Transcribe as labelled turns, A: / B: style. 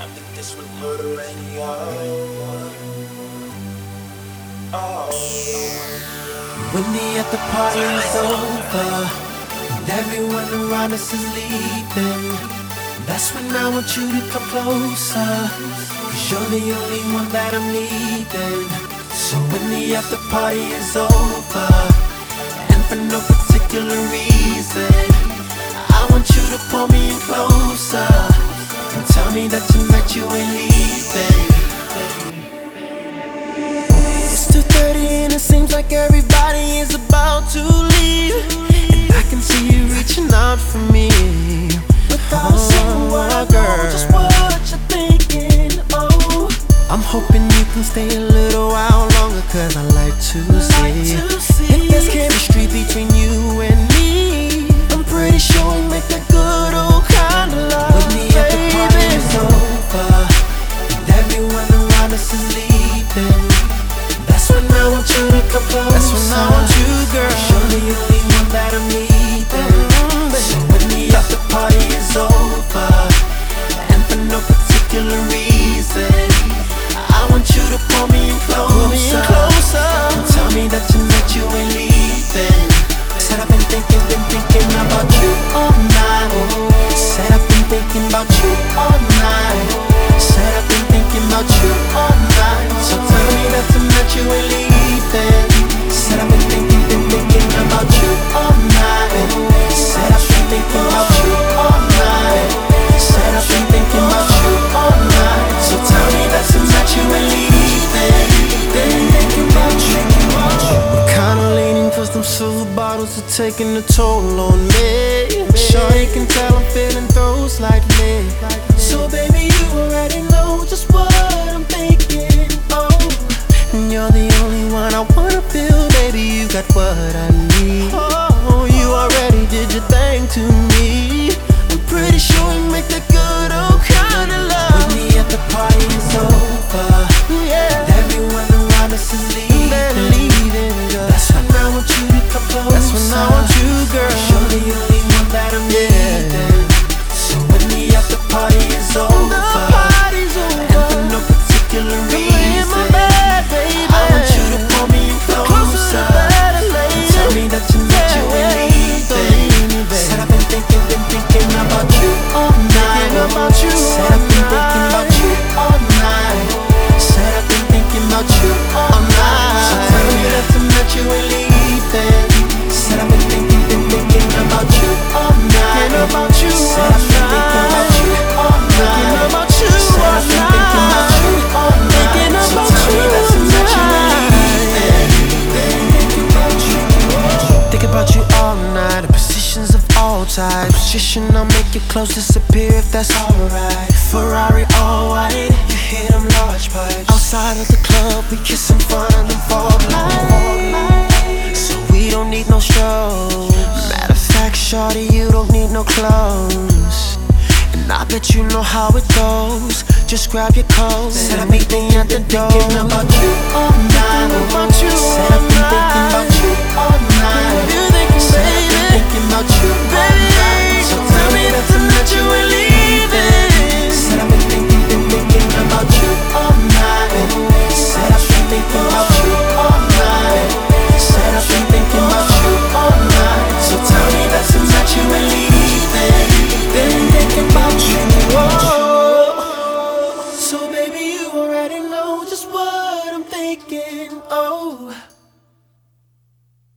A: after this with murder and young. Oh. When the after party is over and everyone around us is leaving, that's when I want you to come closer, 'cause you're the only one that I'm needing. So when the after party is over, and for no particular reason, I want you to pull me in closer and tell me that tonight you ain't leaving. It's 2:30 and it seems like everybody is about to leave, and I can see you reaching out for me. Without saying what I know, just what you're thinking, oh. I'm hoping you can stay a little while longer, 'cause I like to see if there's chemistry between you and me. I'm pretty sure we make that good old kind of love. When the after party is over and everyone around us is leaving, that's when I want you to come closer. That's when I want you, girl. 'Cause you're the only one that I'm needing. So when the after party is over, and for no particular reason, I want you to pull me in closer, and tell me that tonight you ain't leaving. Said I've been thinking about you all night. Said I've been thinking about you all night. Said I've been thinking about you all night. So tell me that tonight you ain't leaving. Said I've been thinking about you all night. Said I've been thinking about you all night. Said I've been thinking about you all night. So tell me that tonight you ain't leaving. Thinking about you. I'm kinda leaning 'cause them silver bottles are taking a toll on me. Sure you can tell I'm feeling through slightly. So baby, you already know just what I'm thinking, oh. And you're the only one I wanna feel, baby, you got what I need. Oh, you already did your thing to me. I'm pretty sure we make that good old kind of love. When the after party is over, yeah, and everyone around us is leaving, that's when I want you to come closer. That's when I want you, girl. You're the only one that I'm needing. So when the after party is over, and for no particular reason, I want you to pull me in closer and tell me that tonight you ain't leaving. Said I've been thinking about you all night. Said I've been thinking about you all night. Said I've been thinking about you all night. So tell me that tonight you ain't leaving. Said I've been thinking about you all night. Said I've been thinking about you all night. Said I've been thinking about you all night. So tell me that tonight you ain't leaving. Thinking about you. Think about you all night. In positions of all types. Position I'll make you close, disappear if that's alright. Ferrari all white, you hear them large pipes. Outside of the club, we kiss in front of the fog lights. So we don't need no strobes. Matter of fact, shorty, you don't need no clothes. And I bet you know how it goes. Just grab your coat. Said I've been thinking at the door. Thinking about you all night. Said I've been thinking about you all night. Said I've been thinking about you all night. So tell me that tonight you ain't leaving. Said I've been thinking about you all night. Said I've been thinking about you all night. Said I've been thinking about you all night. So tell me that tonight you ain't leaving. Been thinking about you. Oh. So baby, you already know just what